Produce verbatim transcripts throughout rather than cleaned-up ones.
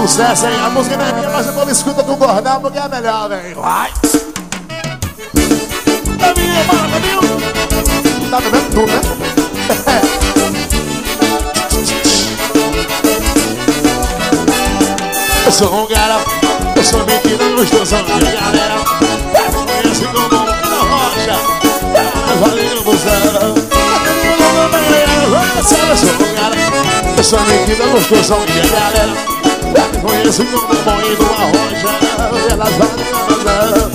sucesso, hein? A música não é minha, mas eu vou escuta com o Gordão porque é melhor, velho. Vai! É minha, bora, meu! Tá bebendo tudo, né? Eu sou um cara, eu sou bem que não gostosão de galera. Conhece como na rocha, valendo busão. Eu sou um cara, eu sou bem que não gostosão de galera. Conheço como bom indo a rocha, elas valem a busão.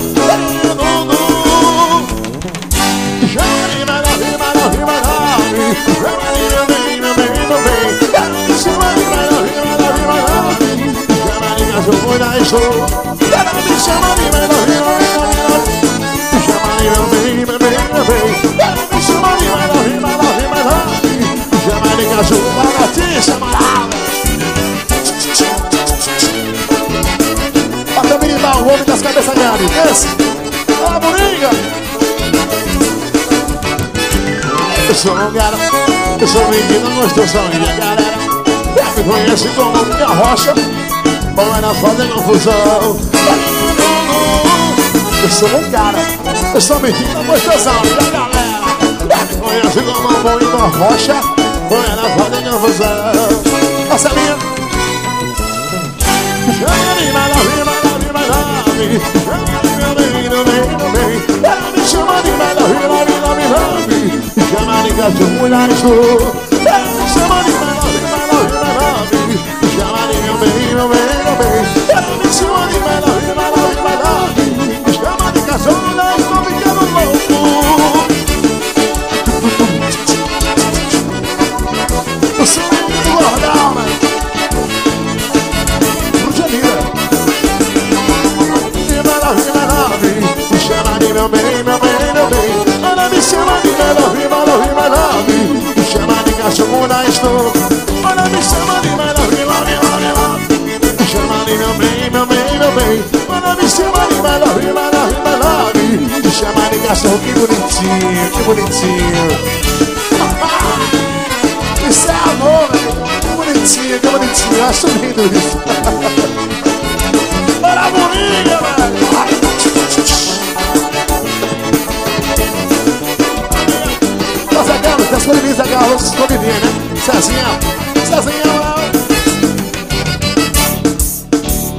Chama de melhor, rima, não rima, não. Chama de meu bem, meu bem, meu bem. Chama de melhor, rima, não rima, não. Jogo da estou, ela me chama de melhor, rima, rima, rima. Me chama de meu bem, meu bem, meu bem. Ela me chama de melhor, rima, não rima, não. Me chama de cachorro, ela te chama. Bata militar, o homem das cabeças grandes. Esse, a boringa. Eu sou um cara, eu sou menino, gostoso, minha galera. Me conhece como minha rocha. Bom é na foda e confusão. Eu sou um cara, eu sou menino, gostosão, minha galera. Me conhece como um bom e uma rocha. Bom é na foda e confusão. Essa é minha. Chama de melhor, rima, não rima, não. Chama de meu bem, meu bem, meu bem. Ela me chama de melhor, rima, rima, rima. Me chama de cachorro, mulher, estou. Ela me chama de melhor, rima, não rima, não. Me chama de meu bem, meu bem. Ela me chama de melhor, rima, não rima, não. Me chama de cachorro, não estou ficando louco. Eu sou o menino do Gordão, né? Brujanira. Rima, não rima, não. Me chama de meu bem, meu bem, meu bem. Ela me chama de melhor, rima, não rima, não. Me chama de cachorro, não estou. Ela me chama de melhor, rima, rima, rima. Chama de meu bem, meu bem, meu bem. Quando me chama de melhor, rima, não rima, não. Me chama de cachorro, que bonitinho, que bonitinho. Isso é amor, velho. Que bonitinho, que bonitinho. Eu acho lindo isso. Bora, bolinha, velho. Nossa, Carlos, das colinhas, Carlos, colinhas, né? Cezinha, Cezinha.